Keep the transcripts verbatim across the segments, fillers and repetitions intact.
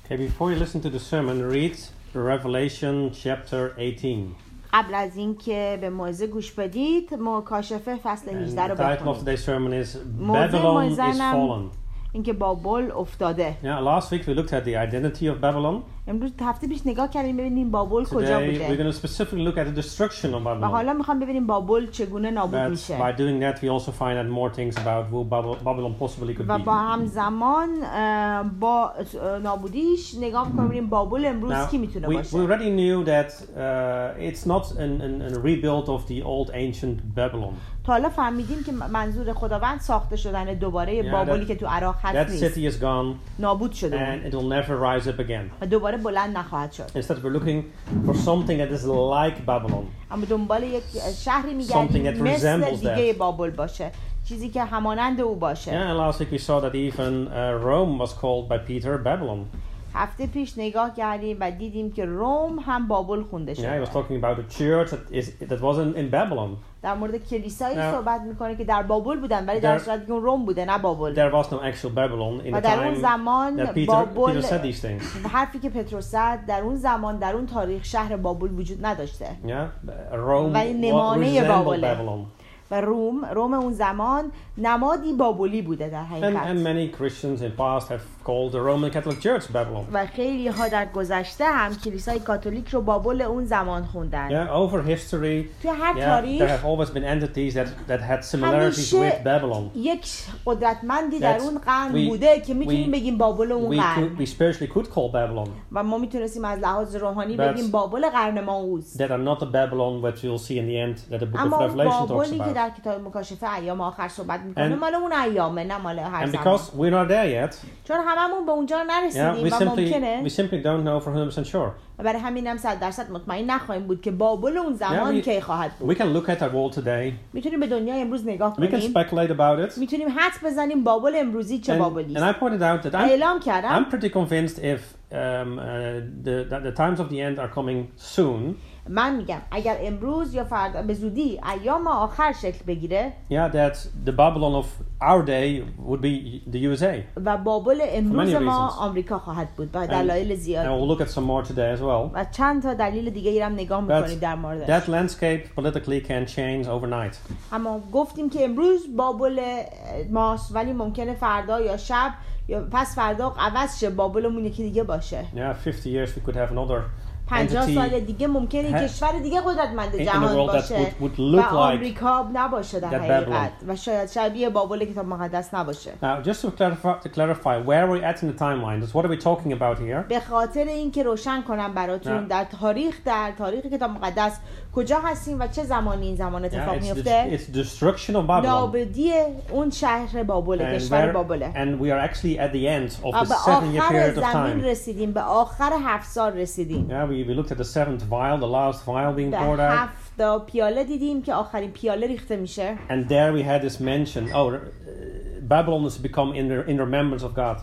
Okay, before you listen to the sermon, read Revelation chapter eighteen. قبل از اینکه به موعظه گوش بدید مکاشفه فصل هجده رو And the title of بخونید. today's sermon is موضوع Babylon is موعظه‌ام fallen. اینکه بابل افتاده. Yeah, last week we looked at the identity of Babylon. امروز هفته پیش نگاه کردیم ببینیم بابل کجا Today we're بوده. going to specifically look at the destruction of و Babylon. حالا میخوام ببینیم بابل چگونه نابود But میشه. by doing that we also find out more things about who Babylon Babylon possibly could و be. با همزمان اه، با اه، نابودیش نگاه می‌کنیم ببینیم بابل امروز Now, کی میتونه we, we باشه. already knew that uh, it's not an, an, a rebuild of the old ancient Babylon. تا حالا فهمیدیم که منظور خداوند ساخته شدن دوباره Yeah, بابلی that- که تو عراق That هست city نیست. is gone نابود شده and اون. it will never rise up again. و دوباره بلند نخواهد شد. Instead we're looking for something that is like Babylon. اما دنبال یک شهری Something that میگردیم مثل resembles دیگه that. بابل باشه، چیزی که همانند او باشه. Yeah, and last week we saw that even uh, Rome was called by Peter Babylon. هفته پیش نگاه کردیم و دیدیم که روم هم بابل خونده Yeah, he شده. was talking about a church that is that wasn't in Babylon. در مورد کلیسایی Now- صحبت میکنه که در بابل بودن ولی در There- صورتی که اون روم بوده نه بابل. There was no actual Babylon in و the در اون time زمان that Peter, بابل Peter said these things. حرفی که پتروس زد در اون زمان در اون تاریخ شهر بابل وجود نداشته Yeah, Rome ولی wa- نمانه resembled بابله. Babylon. و روم روم اون زمان نمادی بابلی بوده در And, and حقیقت. many Christians in past have called the Roman Catholic Church Babylon. و خیلی ها در گذشته هم کلیسای کاتولیک رو بابل اون زمان خوندن. Yeah, over history, توی هر yeah, there تاریخ have always been entities that, that had similarities همیشه with Babylon. یک قدرتمندی در That's- اون قرن we- بوده که میتونیم we- بگیم بابل اون We, قرن. could, we spiritually could call Babylon و ما میتونستیم از لحاظ روحانی But- بگیم بابل قرن ما اوست. that are not the Babylon that you'll see in the end that the book of اما Revelation talks بابلی که about. در کتاب مکاشفه ایام آخر صحبت میکنه And- مال اون ایامه نه مال هر And زمان. because we're not there yet, چون هممون به اونجا yeah, we نرسیدیم و simply ممکنه we simply don't know for one hundred percent sure. و برای همین هم صد درصد مطمئن نخواهیم بود که بابل اون زمان Yeah, we- کی خواهد بود. We can look at our world today. میتونیم به دنیای امروز نگاه We can کنیم. speculate about it. میتونیم حدس بزنیم بابل امروزی چه And, بابلی and I است. pointed out that و I'm, اعلام کردم I'm pretty convinced if um, uh, the, that the times of the end are coming soon, من میگم اگر امروز یا فردا به زودی ایام آخر شکل بگیره yeah, that the Babylon of our day would be the U S A. و بابل امروز many ما reasons. آمریکا خواهد بود با And, دلایل and زیاد we'll look at some more today as well. و چند تا دلیل دیگه ای هم نگاه But میکنیم در موردش. that landscape politically can change overnight. اما گفتیم که امروز بابل ماست ولی ممکنه فردا یا شب یا پس فردا عوض شه بابلمون یکی دیگه باشه. Yeah, fifty years we could have another پنجاه entity سال دیگه ممکنه ha- کشور دیگه قدرتمند in the جهان world that باشه would, would و look like. آمریکا نباشه در that حقیقت و شاید شبیه بابل کتاب مقدس نباشه. Now, just to clarify, to clarify where we're at in the timeline, that's what are we talking about here? به خاطر اینکه روشن کنم براتون نه. در تاریخ در تاریخ کتاب مقدس کجا هستیم و چه زمانی این زمان اتفاق Yeah, it's, the, میفته. it's destruction of Babylon. نابودی اون شهر بابل And, کشور where- بابله. and we are actually at the end of و the به seven year آخر period of زمین time. رسیدیم به آخر هفت سال رسیدیم. Yeah, we, we looked at the seventh vial, the last vial being در poured out. هفت تا پیاله دیدیم که آخرین پیاله ریخته میشه. And there we had this mention, oh, uh, Babylon has become in, the, in remembrance of God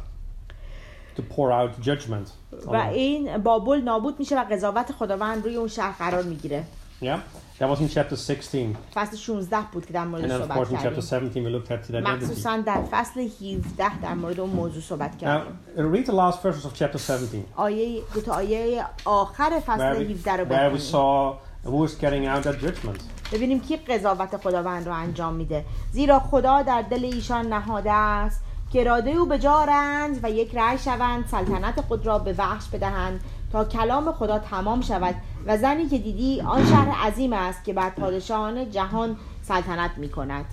to pour out judgment. on و them. این بابل نابود میشه و قضاوت خداوند روی اون شهر قرار میگیره. Yeah, that was in chapter sixteen. فصل شانزده بود که در And مورد then, of course, صحبت in chapter کردیم. seventeen, we looked at the identity. مخصوصا در فصل هفده در مورد اون موضوع صحبت Now, کردیم. read the last verses of chapter seventeen. آیه دو تا آیه آخر فصل Where we, هفده رو where we بخونیم. saw who is carrying out that judgment. ببینیم کی قضاوت خداوند رو انجام میده. زیرا خدا در دل ایشان نهاده است که اراده او بجارند و یک رأی شوند، سلطنت خود را به وحش بدهند تا کلام خدا تمام شود و زنی که دیدی آن شهر عظیم است که بر پادشاهان جهان سلطنت میکند.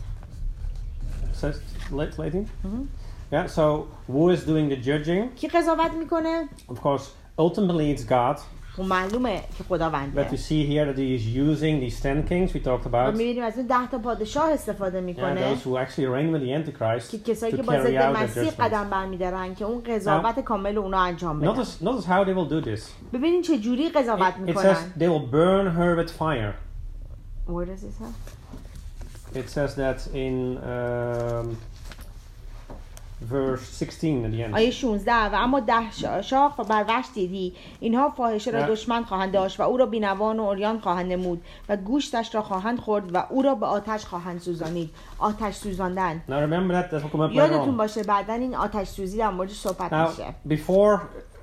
Says late lady. Yeah. So who is doing the judging? کی قضاوت میکنه؟ Of course, ultimately it's God. خب معلومه که خداونده. But we see here that he is using these ten kings we talked ما about. میبینیم از اون ده تا پادشاه استفاده Yeah, میکنه those who actually reign with the Antichrist که to کسایی که با carry ضد out that مسیح judgment. قدم برمیدارن که اون قضاوت کامل اونا انجام بدن. Notice, notice how they will do this. ببینین چه جوری قضاوت It, it میکنن. says they will burn her with fire. Where does it say? It says that in um, verse sixteen at the end. آیه شانزده و اما ده شا- شاخ و بر وحش دیدی اینها فاحشه را نه. دشمن خواهند داشت و او را بینوان و عریان خواهند نمود و گوشتش را خواهند خورد و او را به آتش خواهند سوزانید. آتش سوزاندن. Now remember that that will come up later یادتون on. باشه بعدن این آتش سوزی در موردش صحبت Now میشه. before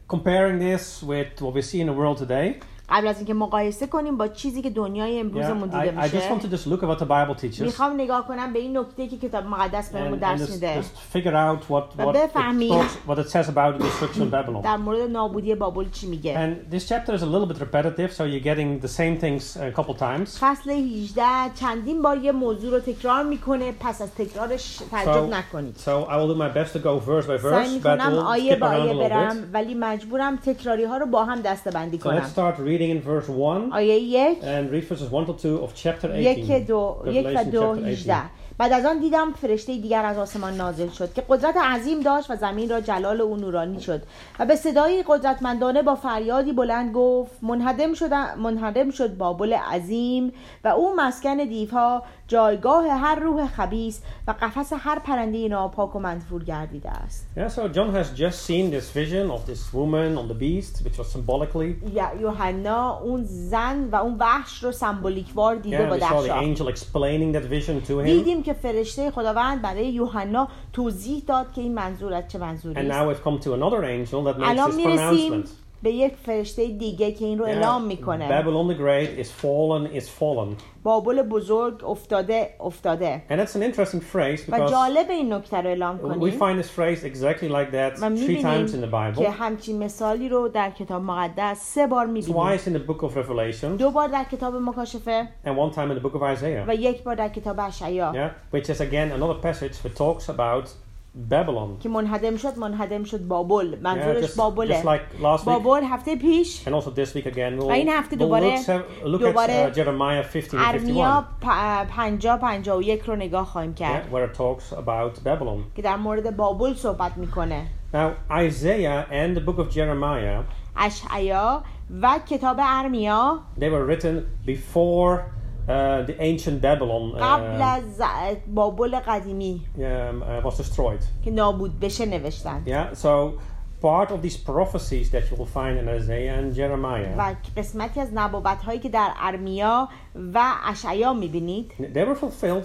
comparing this with what we see in the world today, قبل از اینکه مقایسه کنیم با چیزی که دنیای امروزمون yeah, دیده I, I just میشه، want to just look at what the Bible teaches میخوام نگاه کنم به این نکته که کتاب مقدس بهمون and, and درس just, میده just figure out what و what it, بفهمیم talks, what it says about the destruction of Babylon. در مورد نابودی بابل چی میگه. And this chapter is a little bit repetitive, so you're getting the same things a couple times. فصل هجده چندین بار یه موضوع رو تکرار میکنه، پس از تکرارش تعجب So, نکنید. so I will do my best to go verse by سعی verse, but میکنم we'll آیه skip با around a آیه little bit. برم ولی مجبورم تکراری ها رو با هم دسته‌بندی So let's کنم. start reading in verse one آیه یک and read verses one to two of chapter یک eighteen. دو یک و Revelation دو chapter هجده. eighteen. بعد از آن دیدم فرشته دیگر از آسمان نازل شد که قدرت عظیم داشت و زمین را جلال او نورانی شد و به صدایی قدرتمندانه با فریادی بلند گفت منهدم شد منهدم شد بابل عظیم و او مسکن دیوها، جایگاه هر روح خبیث و قفس هر پرنده ناپاک و منفور گردیده است. Yeah, so John has just seen this vision of this woman on the beast, which was symbolically. یا- یوحنا اون زن و اون وحش رو سمبولیکوار دیده Yeah, با we saw the دهشا. angel explaining that vision to him. دیدیم که فرشته خداوند برای یوحنا توضیح داد که این منظور از چه And منظوری است. now we've come to another angel that makes الان this میرسیم pronouncement. به یک فرشته دیگه که این رو اعلام میکنه. Babylon the Great is fallen, is fallen. بابل بزرگ افتاده افتاده. And that's an interesting phrase و because جالب این نکته رو اعلام we کنیم. find this phrase exactly like that و three times in the میبینیم Bible. که همچین مثالی رو در کتاب مقدس سه بار Twice میبینیم. in the book of Revelation دو بار در کتاب مکاشفه and one time in the book of Isaiah. و یک بار در کتاب اشعیا Yeah, which is again another passage that talks about Babylon. که منهدم شد منهدم شد بابل. Yeah, منظورش just, بابله. just like last week بابل هفته پیش and also this week again we'll, و این هفته we'll دوباره- look, se- look دوباره at uh, Jeremiah fifteen and ارمیا fifty-one. پ- پنجاه پنجاه و یک رو نگاه خواهیم Yeah, کرد where it talks about Babylon. که در مورد بابل صحبت میکنه. Now Isaiah and the book of Jeremiah, اشعیا و کتاب ارمیا they were written before uh, the ancient Babylon قبل uh, از بابل قدیمی um, uh, was destroyed. که نابود بشه نوشتن. Yeah, so part of these prophecies that you will find in Isaiah and Jeremiah, و قسمتی از نبوت هایی که در ارمیا و اشعیا میبینید they were fulfilled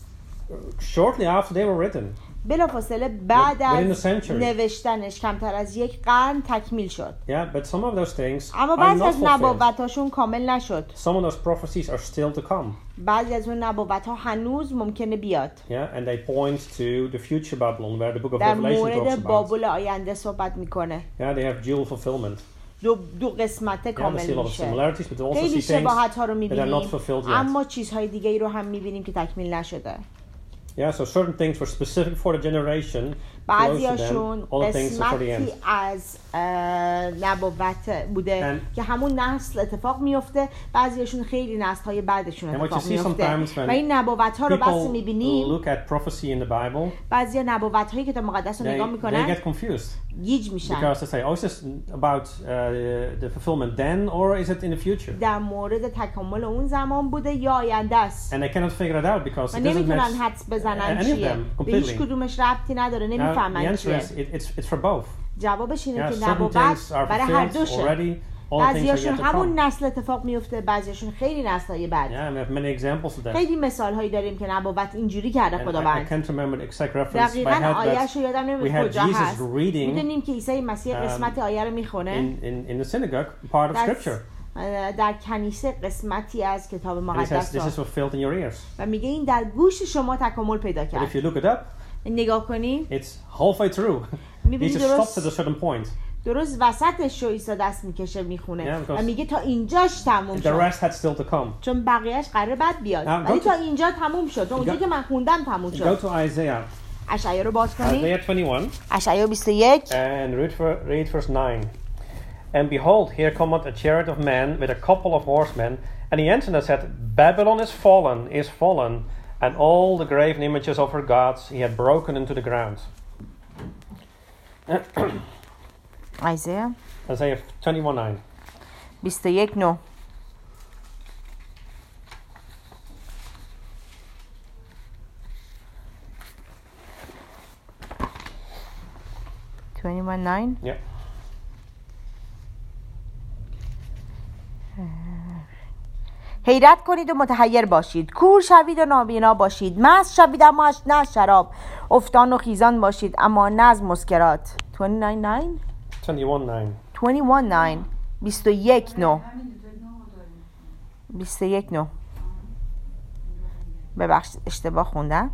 shortly after they were written. بلافاصله بعد Within از a century. نوشتنش کمتر از یک قرن تکمیل شد. Yeah, but some of those things اما are بعضی not از fulfilled. نبوتاشون کامل نشد. Some of those prophecies are still to come. بعضی از اون نبوت ها هنوز ممکنه بیاد. Yeah, and they point to the future Babylon, where the book of در Revelation talks مورد about. بابل آینده صحبت میکنه. Yeah, they have dual fulfillment. دو, دو قسمت Yeah, we see a کامل lot of میشه. similarities, but we also خیلی see things شباهت ها رو that are میبینیم not fulfilled yet. اما چیزهای دیگه ای رو هم میبینیم که تکمیل نشده. Yeah, so certain things were specific for the generation close to بعضیاشون them. All the things are for the قسمتی end. از اه، نبوت بوده And- که همون نسل اتفاق میفته، بعضیاشون خیلی نسل های بعدشون And what you اتفاق see میفته sometimes when و این نبوت ها رو بس People میبینیم. look at prophecy in the Bible, بعضی نبوت هایی که تا مقدس رو they, نگاه they میکنن get confused گیج میشن because they say, oh, is this about uh, the fulfillment then or is it in the future? در مورد تکامل اون زمان بوده یا آینده است And they cannot figure it out because و it doesn't نمیتونن match حدس بزنن any of چیه، them به هیچ completely. کدومش ربطی نداره، Now, the نمیفهمن answer چیه. is it, it's, it's for both. جوابش اینه Yeah, که certain نبوت things are برای هر fulfilled دوشه. already, all things are بعضیاشون yet to همون come. نسل اتفاق میفته، بعضیاشون خیلی نسل‌های بعد. Yeah, and we have many examples of that. خیلی مثال هایی داریم که نبوت اینجوری کرده And I, I خداوند. can't remember the exact reference by دقیقاً head, آیه‌شو but یادم we نمیاد had کجا Jesus هست. reading میدونیم که عیسی مسیح um, قسمت آیه رو میخونه in, in, in the synagogue, part of در, scripture. در کنیسه قسمتی از کتاب And he says, مقدس this رو is fulfilled in your ears. و میگه این در گوش شما تکامل پیدا But if کرد. you look it up, نگاه کنی it's halfway through. میبینی Jesus درست stops at a certain point. درست وسطش رو عیسی دست میکشه میخونه Yeah, because و میگه تا اینجاش تموم The شد، rest had still to come. چون بقیهش قراره بعد بیاد Now, ولی go تا to- اینجا تموم شد، تا اونجا Go- که من خوندم تموم Go شد. to Isaiah, اشعیا رو باز کنی، Isaiah twenty-one, اشعیا بیست و یک and read, for, read verse nine. And behold, here cometh a chariot of men with a couple of horsemen, and he answered and said, Babylon is fallen, is fallen, and all the graven images of her gods he had broken into the ground. ایزیا Isaiah twenty-one nine. بیست و یک نو. twenty-one nine. Yeah. حیرت کنید و متحیر باشید، کور شوید و نابینا باشید، مست شوید اما نه از شراب، افتان و خیزان باشید اما نه از مسکرات. twenty-nine nine twenty-one nine. twenty-one nine بیست و یک نه بیست و یک نه ببخشید اشتباه خوندم.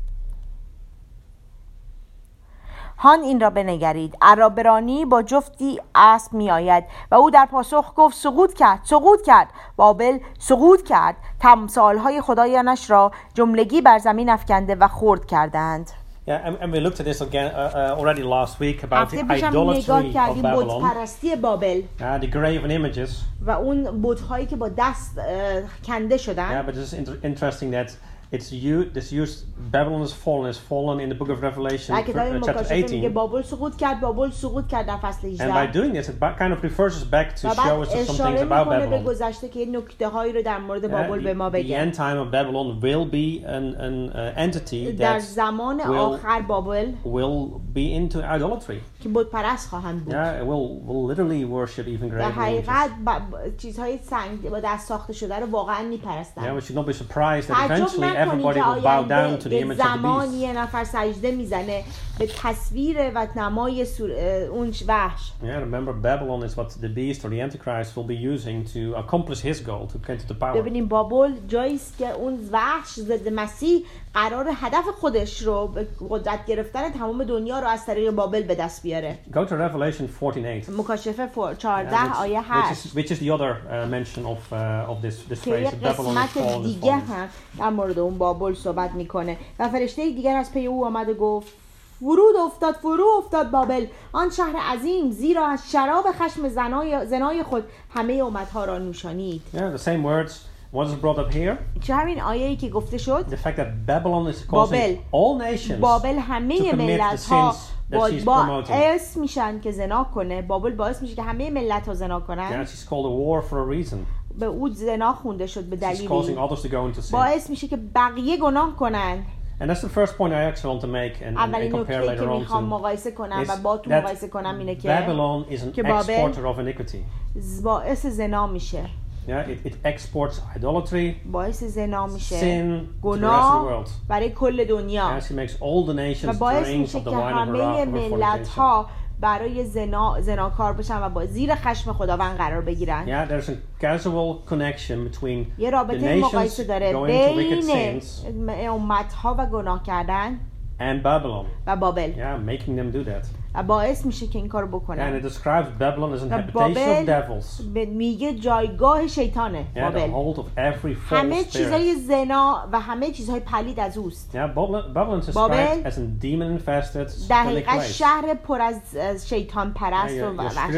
هان این را بنگرید، عرابرانی با جفتی اسب می آید و او در پاسخ گفت سقوط کرد سقوط کرد. بابل سقوط کرد، تمثالهای خدایانش را جملگی بر زمین افکنده و خرد کردند. Yeah, and, and we looked at this again uh, uh, already last week about the idolatry of Babylon, بتپرستی بابل uh, the graven images. و اون بت‌هایی که با دست کنده شدن. Yeah, but it's inter- interesting that it's you. This used Babylon is fallen is fallen in the book of Revelation, uh, chapter eighteen. بابل سقوط کرد بابل سقوط کرد در فصل هجده. And by doing this, it kind of refers us back to show us some things about Babylon. به گذشته که نکته‌هایی رو در مورد بابل به ما بگه. The end time of Babylon will be an an uh, entity در زمان آخر بابل will be into idolatry. که بت پرست خواهند بود. Yeah, it will will literally worship even graven images. در حقیقت چیزهای سنگ با دست ساخته شده رو واقعا میپرستن. Yeah, we should not be surprised that eventually everybody will bow down to the image of the beast. زمانی یه نفر سجده میزنه به تصویر و نمای اون وحش. Yeah, remember Babylon is what the beast or the Antichrist will be using to accomplish his goal, to get to the power. ببینیم بابل جایی است که اون وحش ضد مسیح قرار هدف خودش رو به قدرت گرفتن تمام دنیا رو از طریق بابل به دست بیاره. Go to Revelation fourteen eight. مکاشفه چهارده آیه هشت. Which is the other uh, mention of uh, of this this phrase Babylon is fallen. دیگه هم در مورد اون بابل صحبت میکنه و فرشته دیگر از پی او آمد و گفت فرود افتاد فرو افتاد بابل، آن شهر عظیم، زیرا از شراب خشم زنای زنای خود همه امتها را نوشانید. Yeah, the same words. What is brought up here? چه همین آیه‌ای که گفته شد. The fact that Babylon is causing all nations بابل همه ملت‌ها با, با اسم میشن که زنا کنه. بابل باعث میشه که همه ملت‌ها زنا کنن. Yeah, she's called a war for a reason. به او زنا خونده شد به دلیلی. She's causing others to go into sin. باعث میشه که بقیه گناه کنن. And that's the first point I actually want to make and, and, and compare later on to. مقایسه کنم و با تو مقایسه کنم اینه که Babylon is an exporter of iniquity. باعث زنا میشه. Yeah, it, it exports idolatry, باعث زنا میشه. sin to the rest of the گناه world. برای کل دنیا. Yeah, she makes all the nations drink of the wine of her wrath of her برای زنا زناکار بشن و با زیر خشم خداوند قرار بگیرن. Yeah, there's a causal connection between یه the رابطه مقایسه داره nations بین امتها و گناه کردن and Babylon. و بابل. Yeah, making them do that. و باعث میشه که این کارو بکنن. And it describes Babylon as an habitation of devils. میگه جایگاه شیطانه. Yeah, the hold of every false همه spirit. چیزای زنا و همه چیزهای پلید از اوست. Yeah, Babylon is described as a demon-infested در حقیقت شهر پر از شیطان پرست و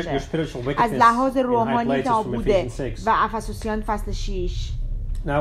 وحشه. از لحاظ روحانی نابوده و افسوسیان فصل شش. Now,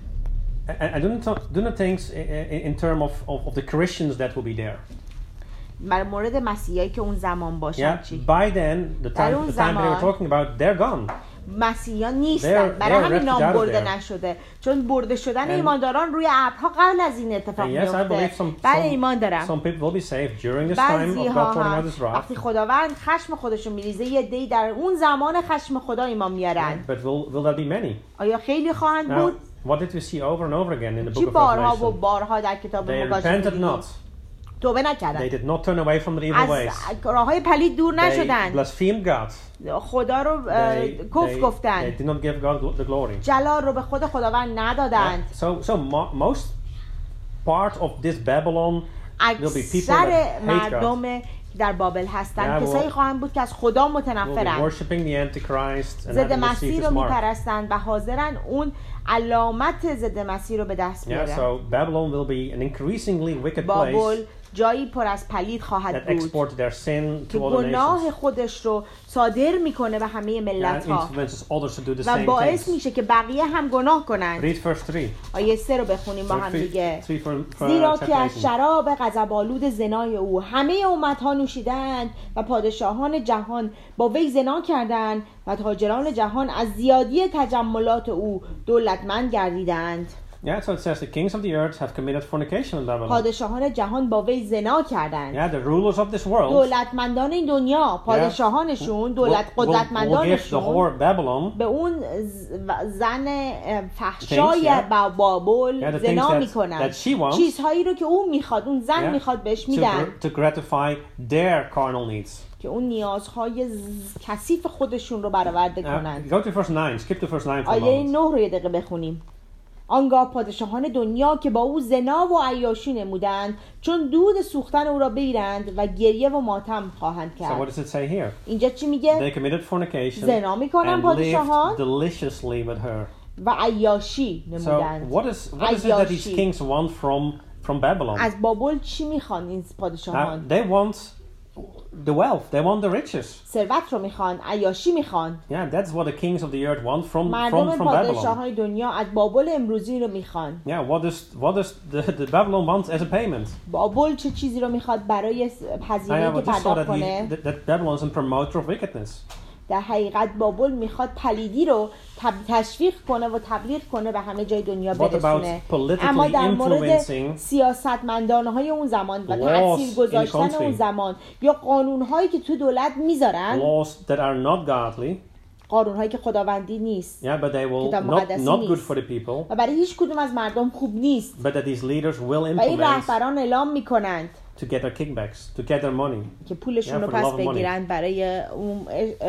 I do not do not think in terms of, of of the Christians that will be there. در مورد مسیحایی که اون زمان باشن چی؟ By then, the time the time they were talking about, they're gone. مسیحیان نیستن، برای همین نام برده نشده، چون برده شدن ایمانداران روی ابرها قبل از این اتفاق میفته. بله ایمان دارم. Some people will be saved during this time of God pouring out His wrath. وقتی خداوند خشم خودشو میریزه، یه عده‌ای در اون زمان خشم خدا ایمان میارن. But will will there be many? آیا خیلی خواهند بود؟ What did we see over and over again in the book of Revelation? بارها و بارها در کتاب مکاشفه دیدیم. توبه نکردن. They did not turn away from the evil ways. از راههای پلید دور نشدن. They blasphemed God. خدا رو کفر گفتن. They did not give God the glory. جلال رو به خود خداوند ندادند. So so most part of this Babylon will be people that hate God. در بابل هستند کسایی خواهند بود که از خدا متنفرند. ضد مسیح رو میپرستند و حاضرن اون علامت ضد مسیح رو به دست بیارن. Yeah, so Babylon will be an increasingly wicked بابل جایی پر از پلید خواهد بود که گناه خودش رو صادر میکنه به همه ملت ها و باعث میشه که بقیه هم گناه کنند. آیه سه رو بخونیم با هم دیگه. زیرا که از شراب غضب‌آلود زنای او همه امت ها نوشیدند و پادشاهان جهان با وی زنا کردند و تاجران جهان از زیادی تجملات او دولتمند گردیدند. Yeah, so it says the kings of the earth have committed fornication in Babylon. پادشاهان جهان با وی زنا کردند. Yeah, the rulers of this world دولتمندان این دنیا، پادشاهانشون، دولت will, will, will give the قدرتمندانشون whore Babylon به اون ز- زن فحشای Things, با بابل Yeah, the زنا things that- میکنن. that she wants. چیزهایی رو که اون میخواد، اون زن Yeah, میخواد بهش to, میدن gr- to gratify their carnal needs. که اون نیازهای ز- کثیف خودشون رو برآورده Uh, کنند. go to verse nine. Skip to verse nine for a آیه moment. نه رو یه دقیقه بخونیم. آنگاه پادشاهان دنیا که با او زنا و عیاشی نمودند چون دود سوختن او را بگیرند و گریه و ماتم خواهند So what کرد. does it say here? اینجا چی میگه؟ They committed fornication زنا میکنن and پادشاهان lived deliciously with her. و عیاشی So نمودند. what is what is it that these عیاشی. kings want from from Babylon? از بابل چی میخوان این Now, پادشاهان؟ they want the wealth. They want the riches. ثروت رو میخوان، عیاشی میخوان. Yeah, that's what the kings of the earth want from مردم from from Babylon. پادشاهان دنیا از بابل امروزی رو میخوان. Yeah, what does what does the, the Babylon want as a payment? بابل چه چیزی رو میخواد برای I هزینه‌ای که just saw پرداخت that, he, کنه؟ that, that Babylon is a promoter of wickedness. در حقیقت بابل میخواد پلیدی رو تب... تشویق کنه و تبلیغ کنه به همه جای دنیا What برسونه. about politically اما در مورد influencing سیاستمندان های اون زمان و laws تأثیر گذاشتن in the اون country. زمان یا قانون هایی که تو دولت میذارن، laws that are not godly? قانون هایی که خداوندی نیست Yeah, but they will کتاب not مقدسی not good نیست. for the people. و برای هیچ کدوم از مردم خوب نیست But that these leaders will و این implement رهبران اعلام میکنند to get their kickbacks, to get their money. که پولشون Yeah, رو for the پس love of money. بگیرن برای اون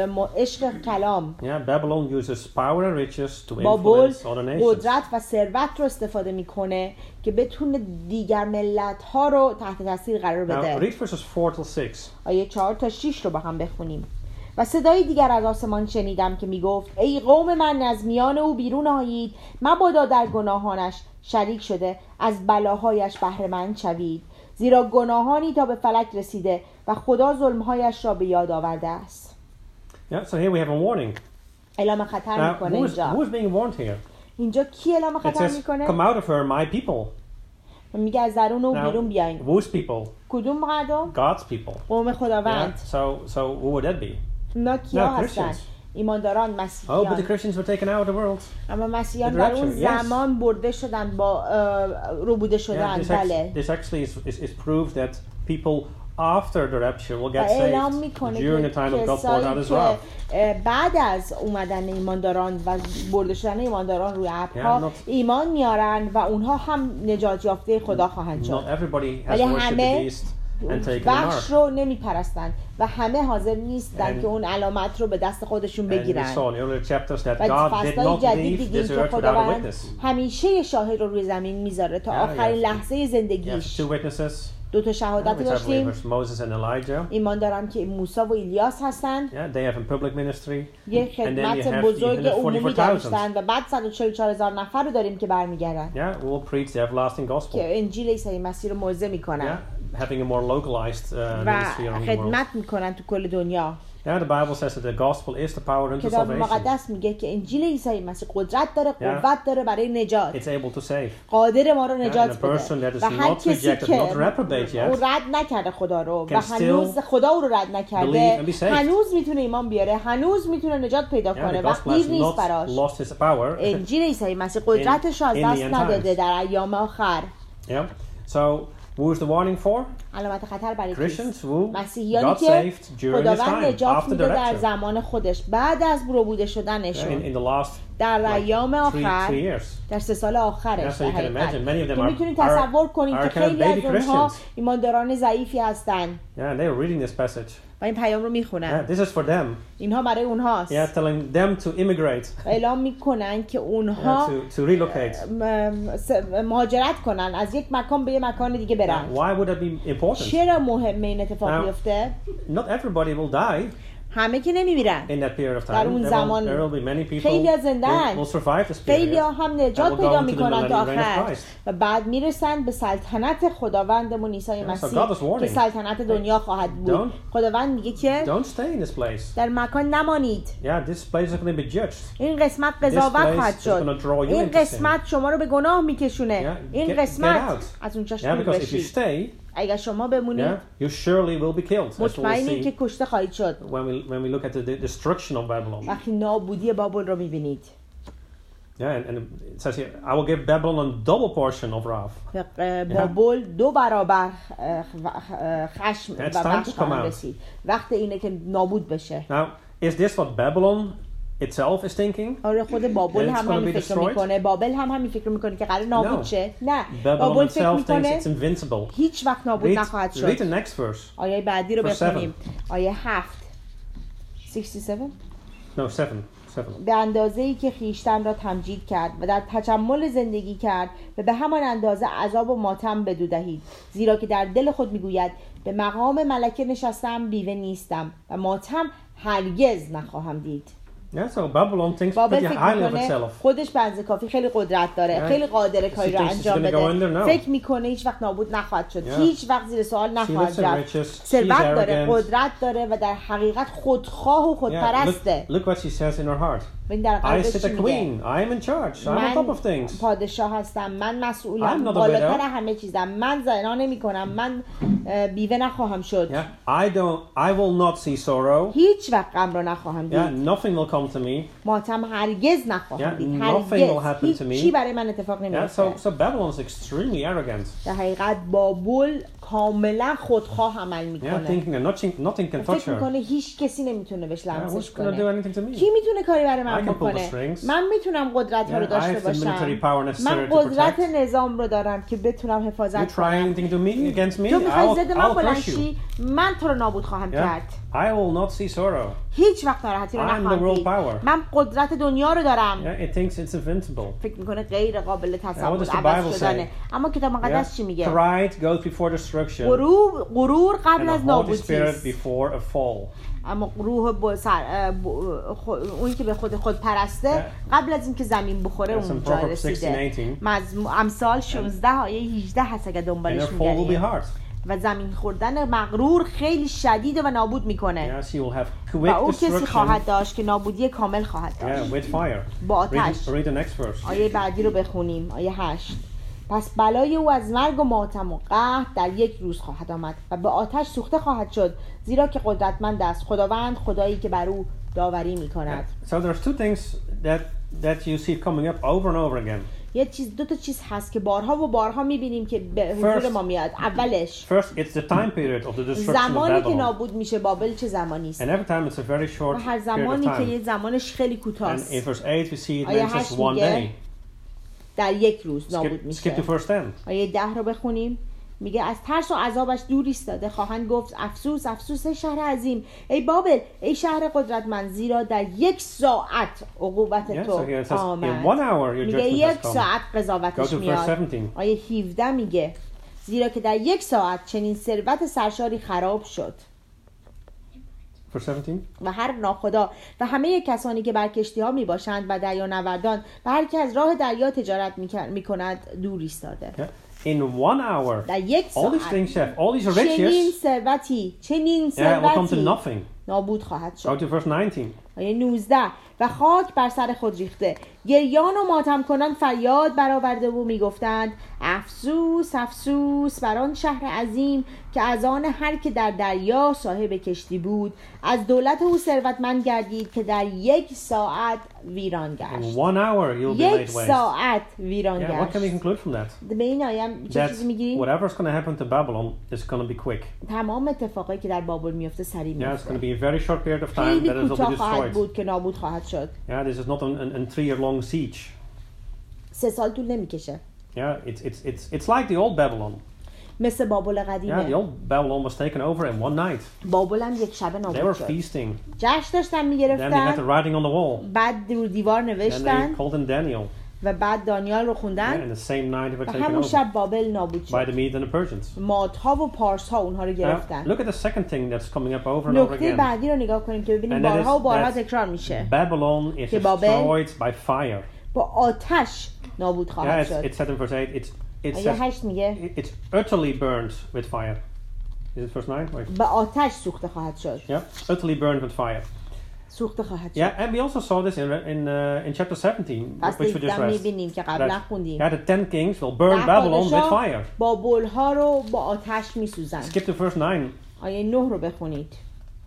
عشق کلام. Yeah, Babylon uses power and riches to بابل influence other nations. قدرت و ثروت رو استفاده میکنه که بتونه دیگر ملت ها رو تحت تاثیر قرار Now بده. read verses four till six. آیه چهار تا شش رو با هم بخونیم. و صدای دیگر از آسمان شنیدم که میگفت ای قوم من، از میان او بیرون آیید، مبادا در گناهانش شریک شده از بلاهایش بهره مند شوید، زیرا گناهانی تا به فلک رسیده و خدا ظلمهایش را به یاد آورده است. Yeah, so here we have a warning. اعلام خطر Now, میکنه who is, اینجا. who is being warned here? اینجا کی اعلام It خطر says, میکنه؟ come out of her, my people. میگه از درون او Now, بیرون بیاین. whose people? کدوم مردم؟ God's people. قوم Yeah, خداوند. so, so who would that be? اونا کیا No, هستن؟ Christians. ایمانداران، Oh, but the مسیحیان. Christians were taken out of the world. اما مسیحیان The در اون rapture, yes. زمان برده شدن، با اه، روبوده Yeah, شدن. this, بله. act- this actually is, is, is proof that people after the rapture will و get اعلام saved میکنه during the که time of God poured out کسایی his که wrath. اه، بعد از اومدن ایمانداران و برده شدن ایمانداران روی ابرها Yeah, not- ایمان میارن و اونها هم نجات یافته خدا خواهند Not شد. everybody has ولی worshipped the همه beast and taken the بخش mark. رو نمیپرستن و همه حاضر نیستن And- که اون علامت رو به دست خودشون And we بگیرن. saw in earlier chapters that و God did فصلهای not جدید leave دیدیم this که earth without a خداوند witness. همیشه شاهد رو روی زمین میذاره تا Yeah, آخرین yeah. لحظه You have زندگیش. two witnesses, دو تا yeah, شهادت which are داشتیم. believers, Moses and Elijah. ایمانداران که موسی و الیاس هستند. Yeah, they have a public ministry. یک And then you خدمت have بزرگ the عمومی one hundred forty-four thousand. داشتند و بعد صد و چهل و چهار هزار نفر رو داریم که برمیگردن Yeah, who will preach the everlasting gospel. که انجیل عیسی مسیح رو موعظه Yeah, میکنن having a more localized uh, و ministry around the world. خدمت میکنن تو کل دنیا. Yeah, the Bible says that the gospel is the power unto کتاب salvation. مقدس میگه که انجیل عیسی مسیح قدرت داره، Yeah. قوت داره برای نجات، It's able to save. قادر ما رو Yeah, and نجات a person that بده is و هر not کسی rejected, که not reprobate yet, او رد نکرده خدا رو و can هنوز still خدا او رو رد believe نکرده، and be saved. هنوز میتونه ایمان بیاره، هنوز میتونه نجات پیدا Yeah, کنه the و gospel دیر has نیست not براش. lost its power. انجیل عیسی مسیح قدرتش رو از in the دست end نداده times. در ایام آخر. Yeah. So, who is the warning for? علامت خطر برای Christians کیست؟ who مسیحیانی got که saved during his خداوند time, نجات after the میده در rapture. زمان خودش بعد از روبوده Yeah, شدنشون in, in the last در like, ایام three, آخر، three years. در سه سال Yeah, آخرش. so در you can حقیقت imagine many of them که are, میتونید are, تصور کنید are که kind of خیلی از baby اونها Christians. ایمانداران ضعیفی هستن Yeah, and they were reading this passage. و این پیام رو Yeah, میخونن. this is for them. اینها برای اونهاست. Yeah, telling them to immigrate, و اعلام میکنن که yeah, اونها to, to relocate. م- س- مهاجرت کنن، از یک مکان به یک مکان دیگه Now, برن. why would that be important? چرا مهمه این اتفاق Now, بیفته؟ Not everybody will die همه که نمیمیرن. in that period of در time. اون There will, زمان there will be many people خیلی ها زنده who هن. will survive this خیلی period. ها هم and نجات will go پیدا into the میکنن تا millennial reign of آخر Christ. و بعد میرسن به سلطنت خداوندمون عیسی Yeah, so مسیح God is warning. که سلطنت دنیا خواهد بود. Don't- خداوند میگه که Don't stay in this place. در مکان نمانید. Yeah, this place is going to be judged. این قسمت This قضاوت place خواهد is شد. going to draw you این into sin. قسمت شما رو به گناه میکشونه. Yeah, این get- get قسمت out. از اونجاش Yeah, دور because if you بشید. stay, اگر شما بمونید yeah, you surely will be killed. As we'll مطمئنید که see کشته خواهید شد. when we when we look at the de- destruction of Babylon. وقتی نابودی بابل رو میبینید. Yeah, and, and it says here, I will give Babylon a double portion of wrath. بابل دو برابر خشم و بخش خواهد رسید. وقت اینه که نابود بشه. Now, is this what Babylon itself is thinking? آره خود بابل هم همین فکر میکنه. بابل هم همین فکر میکنه که قرار نابود شه. نه. بابل فکر میکنه هیچ وقت نابود نخواهد شد. Read the next verse. آیه بعدی رو بخونیم. آیه هفت. شصت و هفت. No, seven. به اندازه‌ای که خیشتن را تمجید کرد و در تجمل زندگی کرد و به همان اندازه عذاب و ماتم بدو دهید، زیرا که در دل خود میگوید به مقام ملکه نشستم بیوه نیستم و ماتم هرگز نخواهم دید. Yeah, so Babylon thinks pretty highly of itself. خودش به اندازه کافی خیلی قدرت داره، yeah. خیلی قادره کاری را انجام بده. فکر میکنه هیچ وقت نابود نخواهد شد، yeah. هیچ وقت زیر سوال نخواهد رفت. ثروت داره، قدرت داره و در حقیقت خودخواه و خودپرسته. Yeah, look, look what she says in her heart. I sit a queen. I am in charge. I'm on top of things. پادشاه هستم. من مسئولم. بالاتر همه چیزم. من زنا نمی‌کنم. من بیوه نخواهم شد. Yeah, I don't. I will not see sorrow. هیچ وقت غم را نخواهم دید. Yeah, nothing will come to me. ماتم هرگز نخواهم yeah, دید. Nothing will happen to me. هیچی برای من اتفاق نمی‌افته. Yeah, so so Babylon is extremely arrogant. در حقیقت بابل کاملا خودخواه عمل میکنه. Yeah, thinking that nothing, nothing can touch her. فکر میکنه هیچ کسی نمیتونه بهش لمسش کنه. کی میتونه کاری برای من بکنه؟ من میتونم قدرت ها رو داشته باشم. من قدرت نظام رو دارم که بتونم حفاظت کنم. تو میخوای ضد من بلند شی، من تو رو نابود خواهم کرد. I will not see sorrow. هیچ وقت ناراحتی رو نخواهم دید. من قدرت دنیا رو دارم. Yeah, it thinks it's invincible. فکر میکنه غیر قابل تصور عوض شدنه. اما کتاب مقدس چی میگه؟ Pride goes before destruction. غرور غرور قبل از نابودی است. Before a fall. اما روح بسر اون که به خود خود پرسته قبل از اینکه زمین بخوره اونجا رسیده. امثال شانزده آیه هجده هست اگه دنبالش میگردیم. و زمین خوردن مغرور خیلی شدیده و نابود میکنه. Yes, و او کسی خواهد داشت که نابودی کامل خواهد داشت. Yeah, with fire. با آتش. Read, read the next verse. آیه بعدی رو بخونیم. آیه هشت. پس بلای او از مرگ و ماتم و قحط در یک روز خواهد آمد و به آتش سوخته خواهد شد، زیرا که قدرتمند است خداوند، خدایی که بر او داوری میکند. Yeah. So there's two things that that you see coming up over and over again. یه چیز دو تا چیز هست که بارها و بارها می‌بینیم که به حضور ما میاد. اولش First it's the time period of the destruction of Babylon. زمانی که نابود میشه بابل چه زمانی است. And every time it's a very short هر زمانی که یه زمانش خیلی کوتاه است. And in verse eight we see it mentions one day. در یک روز نابود میشه. Skip to verse ten. آیه ده رو بخونیم. میگه از ترس و عذابش دور ایستاده خواهند گفت افسوس افسوس شهر عظیم، ای بابل ای شهر قدرتمند، زیرا در یک ساعت عقوبت تو آمد. میگه یک ساعت قضاوتش میاد. آیه هفده میگه زیرا که در یک ساعت چنین ثروت سرشاری خراب شد. و هر ناخدا و همه کسانی که بر کشتی ها می باشند و دریانوردان و هر که از راه دریا تجارت می کند دور ایستاده. In one hour, در یک all these things have, all these riches, چنین ثروتی چنین ثروتی نابود خواهد شد. Go to verse nineteen. آیه نوزده و خاک بر سر خود ریخته، گریان و ماتم کنان فریاد برآورده و میگفتند افسوس افسوس بر آن شهر عظیم که از آن هر که در دریا صاحب کشتی بود، از دولت او ثروتمند گردید که در یک ساعت ویران گشت. In one hour you'll be یک laid waste. ساعت ویران yeah, گشت. What can we conclude from that? به این آیه چه چیزی میگی؟ Whatever's going to happen to Babylon is going to be quick. تمام اتفاقایی که در بابل میفته سریع میفته. Yeah, it's going to be a very short period of time that it will be destroyed. بود که نابود خواهد شد. Yeah, this is not an, an, a three-year-long siege. سه سال طول نمیکشه. Yeah, it's it's it's it's like the old Babylon. مثل بابل قدیمه. Yeah, the old Babylon was taken over in one night. بابل هم یک شب نابود شد. They were feasting. جشن داشتن میگرفتن. Then they had the writing on the wall. بعد رو دیوار نوشتن. Then they called in Daniel. و بعد دانیال رو خوندن. Yeah, and the same night they were taken همون over. شب بابل نابود شد. By the Medes and the Persians. مادها و پارسها اونها رو گرفتن. Look at the second thing that's coming up over and over again. نکته بعدی رو نگاه کنیم که ببینیم بارها و بارها تکرار میشه. Babylon is destroyed by fire. با آتش نابود خواهد شد. Yeah, it's said in verse eight. It's it says it's utterly burned with fire. Is it verse nine? با آتش سوخته خواهد شد. Yeah, utterly burned with fire. سوخته خواهد شد. Yeah, and we also saw this in in uh, in chapter seventeen, which we just read. می‌بینیم که قبلا خوندیم. Yeah, the ten kings will burn Babylon with fire. بابل‌ها رو با آتش می‌سوزند. Skip to verse nine. آیه نه رو بخونید.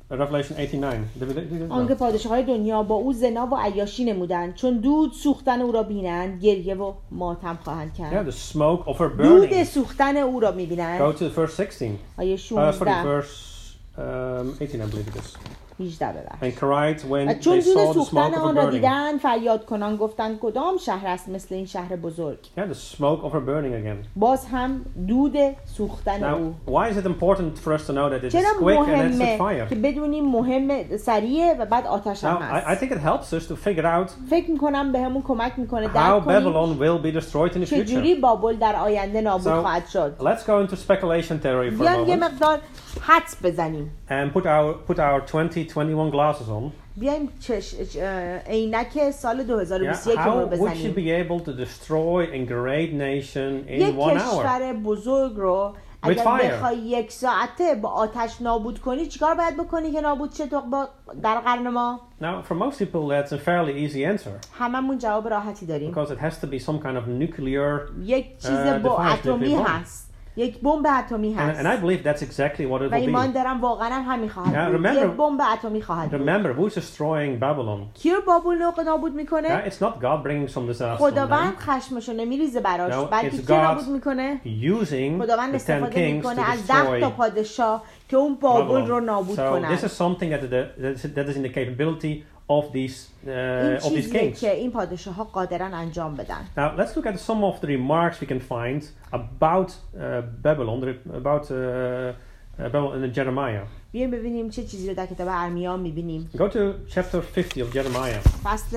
Revelation eighty-nine. Did we, did we, آنکه پادشاه‌های دنیا با او زنا و عیاشی نمودند، چون دود سوختن او را بینند گریه و ماتم خواهند yeah, کرد. the smoke of her دود burning. سوختن او را می‌بینند. Go to verse sixteen. آیه Uh, sorry, شانزده verse um, eighteen, I believe it is. هجده ببخش. And cried when و چون they دود saw the سوختن smoke of her آن را burning. دیدند فریاد کنان گفتند کدام شهر است مثل این شهر بزرگ. Yeah, the smoke of her burning again. باز هم دود سوختن او. Now, why is it important for us to know that it is چرا quick and it's a مهمه fire? که بدونیم مهم سریعه و بعد آتش هم Now, I, I هست. think it helps us to figure out فکر میکنم به همون کمک میکنه how درک کنیم Babylon will be destroyed in the چجوری future. بابل در آینده نابود So, خواهد شد. let's go into speculation theory for a بیایم یه moment مقدار حدس بزنیم. and put our put our twenty twenty-one glasses on. بیایم چش... چ- عینک سال دو هزار و Yeah, بیست و یک رو how would she بزنیم. be able to destroy a great nation in یک one hour? کشور بزرگ رو With اگر fire. بخوای یک ساعته با آتش نابود کنی چیکار باید بکنی که نابود شه تو با در قرن ما؟ Now, for most people, that's a fairly easy answer هممون جواب راحتی داریم. because it has to be some kind of nuclear. یک چیز Uh, با device, اتمی nuclear bomb. هست. یک بمب اتمی And, هست. and I believe that's exactly what it و will ایمان be. دارم واقعا هم همین خواهد Yeah, بود. remember- یک بمب اتمی خواهد بود. Remember, who's destroying Babylon? کی رو بابل رو نابود Yeah, میکنه؟ it's not God bringing some disaster on خداوند them, خشمشو نمیریزه براش No, بلکه it's کی God نابود میکنه؟ using خداوند the ten استفاده kings to میکنه از ده تا destroy پادشاه که اون بابل رو Babylon. نابود So کنن. this is something that, the, that, is, that is in the capability of these این uh, of these چیزیه kings. که این پادشاه ها قادرن انجام بدن. Now let's look at some of the remarks we can find about uh, Babylon, the- about uh, uh, Babylon in Jeremiah. بیایم ببینیم چه چیزی رو در کتاب ارمیا میبینیم. Go to chapter fifty of Jeremiah, فصل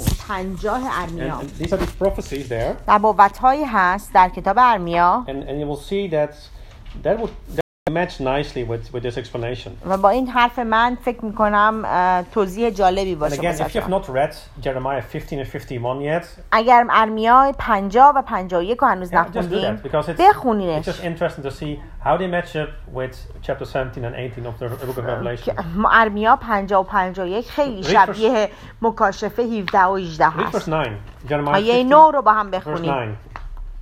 پنجاه and, ارمیا. and these are these prophecies there, نبوت‌هایی هست در کتاب ارمیا and, and you will see that that would that would match nicely with, with this explanation. و با این حرف من فکر میکنم توضیح جالبی And باشه again, if you have واسهتون. not read Jeremiah fifteen and fifty-one yet, اگر ارمیا پنجاه و پنجاه و یک رو هنوز yeah, just do نخوندیم that because it's, it's بخونینش. just interesting to see how they match up with chapter seventeen and eighteen of the book of Revelation. که ارمیا پنجاه و پنجاه و یک خیلی Read شبیه مکاشفه هفده و هجده Read verse هست. nine. Jeremiah آیه fifty, نو رو با هم verse بخونیم. nine.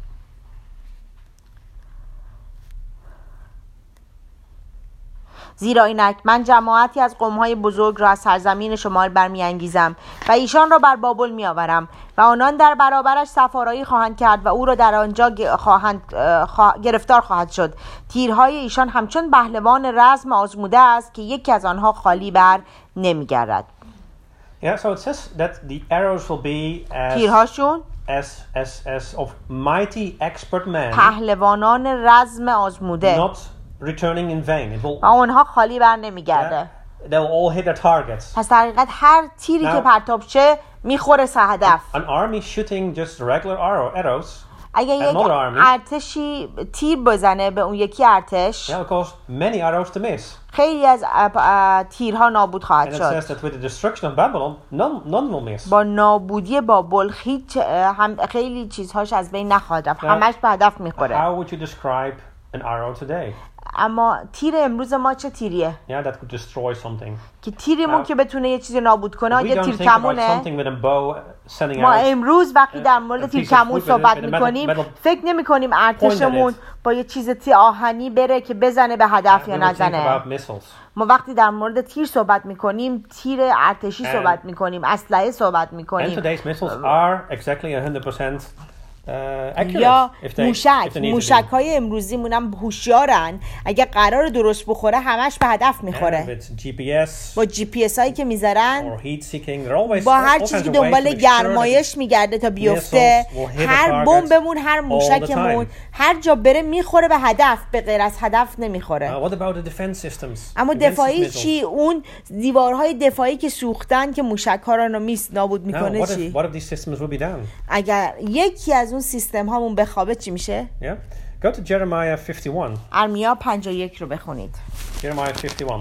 زیرا اینک من جماعتی از قوم‌های بزرگ را از سرزمین شمال برمی‌انگیزم و ایشان را بر بابل می‌آورم و آنان در برابرش سفارایی خواهند کرد و او را در آنجا گ- خواهند خوا... گرفتار خواهد شد. تیرهای ایشان همچون پهلوان رزم آزموده است که یکی از آنها خالی بر نمی‌گردد. Yeah, so it says that the arrows will be as تیرهاشون as as as of mighty expert men, پهلوانان رزم آزموده not returning in vain. It will و آنها خالی بر نمی‌گرده. yeah, they will all hit their targets. پس در حقیقت هر تیری Now- که پرتاب شه میخوره سه هدف. An army shooting just regular arrow arrows, اگه یک another army. ارتشی تیر بزنه به اون یکی ارتش yeah, will cause many arrows to miss. خیلی از ا- ا- تیرها نابود خواهد And it شد. says that with the destruction of Babylon, none none will miss. با نابودی بابل هیچ هم خیلی چیزهاش از بین نخواهد رفت. Now, همش به هدف میخوره. How would you describe an arrow today? اما تیر امروز ما چه تیریه؟ Yeah, that could destroy something. که تیریمون Now, که بتونه یه چیزی نابود کنه We یه don't تیر think about کمونه. something with a bow sending ما arrows. امروز وقتی در مورد a تیر piece of کمون wood with a- صحبت with a metal- میکنیم metal فکر نمی کنیم point at ارتشمون it. با یه چیز تی آهنی بره که بزنه به هدف We یا would think نزنه. about missiles. ما وقتی در مورد تیر صحبت میکنیم تیر ارتشی And- صحبت میکنیم اسلحه صحبت And میکنیم today's missiles are exactly one hundred percent uh, accurate. یا if they, موشک if they need to موشک be. های امروزیمون هم هوشیارن اگه قرار درست بخوره همش به هدف And میخوره. with G P S با جی پی اس هایی که میذارن or heat seeking, they're always با all هر kinds چیزی که of ways to دنبال make sure that گرمایش میگرده تا بیفته missiles will hit the هر target بمبمون هر all the موشکمون time. هر جا بره میخوره به هدف به غیر از هدف نمیخوره. Uh, what about the defense systems? اما against these دفاعی missiles? چی؟ اون دیوارهای دفاعی که سوختن که موشک ها را میس نابود Now, میکنه what چی؟ if, what if these systems will be down? اگر یکی از اون سیستم هامون بخوابه چی میشه؟ Yeah. Go to Jeremiah fifty-one. ارمیا پنجاه و یک رو بخونید. Jeremiah fifty-one.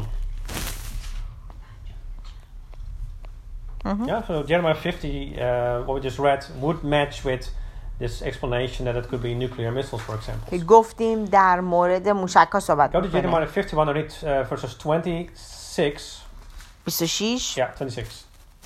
Yeah, so Jeremiah fifty, uh, what we just read, would match with this explanation that it could be nuclear missiles, for example. که گفتیم در مورد موشک ها صحبت Go to میکنه. Jeremiah fifty-one and read uh, verses twenty-six. بیست و شش Yeah, twenty-six.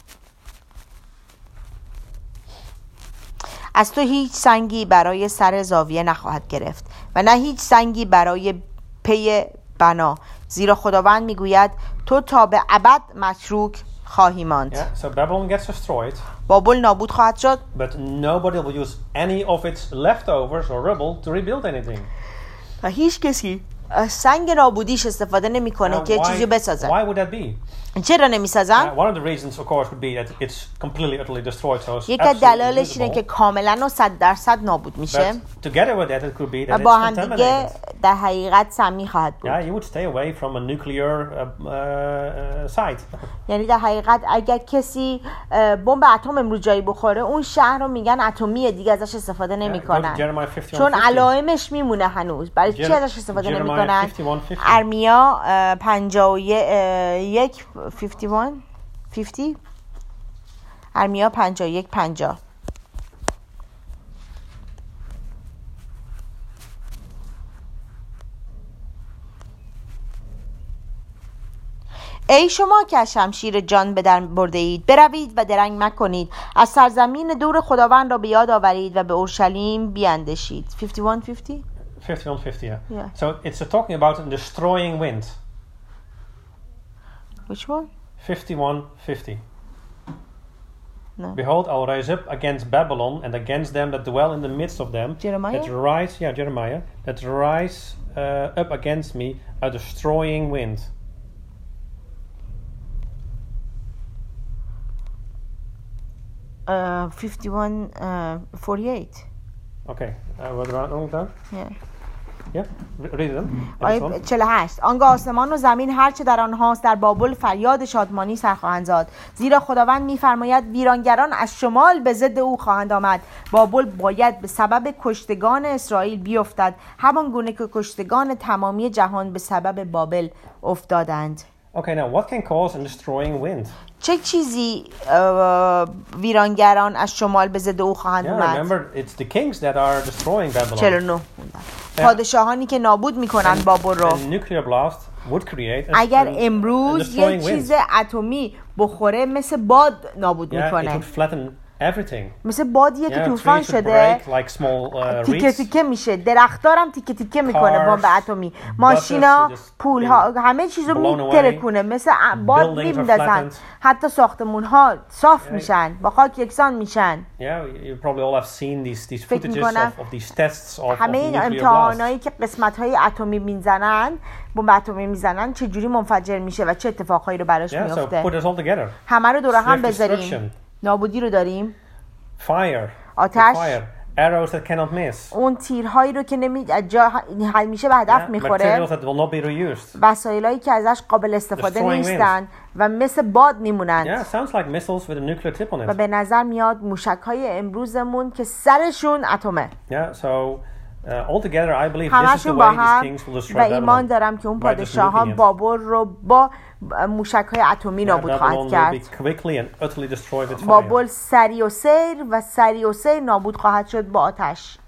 از تو هیچ سنگی برای سر زاویه نخواهد گرفت و نه هیچ سنگی برای پی بنا، زیرا خداوند میگوید تو تا به ابد متروک خواهی ماند. Yeah, so Babylon gets destroyed. بابل نابود خواهد شد. But nobody will use any of its leftovers or rubble to rebuild anything. و هیچ کسی از سنگ نابودیش استفاده نمیکنه که چیزی بسازه. Why would that be? چرا نمیسازن؟ Uh, one of the reasons, of course, would be that it's completely, utterly destroyed. So it's یک از absolutely دلایلش اینه که invisible. کاملا و صد درصد نابود میشه. But together with that, it could be و that با it's هم دیگه contaminated. در حقیقت سمی خواهد بود. Yeah, you would stay away from a nuclear uh, uh, site. یعنی در حقیقت اگر کسی اه، بمب اتم امروز جایی بخوره، اون شهر رو میگن اتمیه، دیگه ازش استفاده Yeah, go to نمیکنن. Jeremiah fifty-one چون fifty. علائمش میمونه هنوز. برای چی Jer- ازش استفاده Jeremiah نمیکنن؟ fifty-one fifty. ارمیا اه، پنجاه و یک فیفتی وان فیفتی ارمیا پنجاه و یک پنجاه. ای شما که از شمشیر جان به در برده اید، بروید و درنگ مکنید، از سرزمین دور خداوند را به یاد آورید و به اورشلیم بیاندیشید. fifty-one fifty fifty-one fifty, yeah. Yeah. So it's uh, talking about a destroying wind. Which one? fifty-one fifty. No. Behold, I'll rise up against Babylon and against them that dwell in the midst of them. Jeremiah? That rise, yeah, Jeremiah. That rise uh, up against me a destroying wind. Uh, fifty-one forty-eight. Okay, uh, what about wrong down? Yeah. Yeah, re- read them. Yeah, this آیه one. چهل و هشت. آنگاه آسمان و زمین هر چه در آنهاست در بابل فریاد شادمانی سر خواهند زاد، زیرا خداوند می‌فرماید ویرانگران از شمال به ضد او خواهند آمد. بابل باید به سبب کشتگان اسرائیل بیفتد، همان گونه که کشتگان تمامی جهان به سبب بابل افتادند. Okay, now what can cause a destroying wind? چه چیزی اه، ویرانگران از شمال به ضد او خواهند Yeah, اومد؟ remember, it's the kings that are destroying Babylon. چهل و نه. پادشاهانی که نابود میکنن بابل رو. A nuclear blast would create a, اگر a, a امروز destroying یک wind. چیز اتمی بخوره مثل باد نابود Yeah, it میکنه. would flatten everything. مثل بادیه که Yeah, طوفان trees would شده break like small uh, تیکه reeds. تیکه میشه، درختارم تیکه تیکه میکنه Cars, بمب اتمی، ماشینا، buses would just پولها، همه چیزو blown میترکونه، مثل ا- باد Buildings are میندازن، flattened. حتی ساختمون ها صاف Yeah. میشن، با خاک یکسان میشن. Yeah, you probably all have seen these these فکر footages میکنم of, of these tests of, of همه این nuclear blasts. امتحانایی که قسمت های اتمی میزنن، بمب اتمی میزنن، چه جوری منفجر میشه و چه اتفاقایی رو براش Yeah, so میفته. put us all together. همه رو دور هم Swift بذاریم. destruction. نابودی رو داریم، Fire. آتش. Fire. Arrows that cannot miss. اون تیرهایی رو که نمی جا همیشه به هدف Yeah, میخوره، materials that will not be reused. وسایلایی که ازش قابل استفاده Destroying نیستن و مثل باد میمونن. Yeah, sounds like missiles with a nuclear tip on و it. به نظر میاد موشک‌های امروزمون که سرشون اتمه، Yeah, so uh, altogether, I believe this is the همشون با way these هم، kings will destroy و ایمان Babylon. دارم که اون by just پادشاهان nuking it. بابل رو با موشک‌های اتمی Yeah, نابود Babylon خواهد will کرد. be quickly and utterly destroyed with fire. بابل سریع و سیر و سریع و سیر نابود خواهد شد با آتش.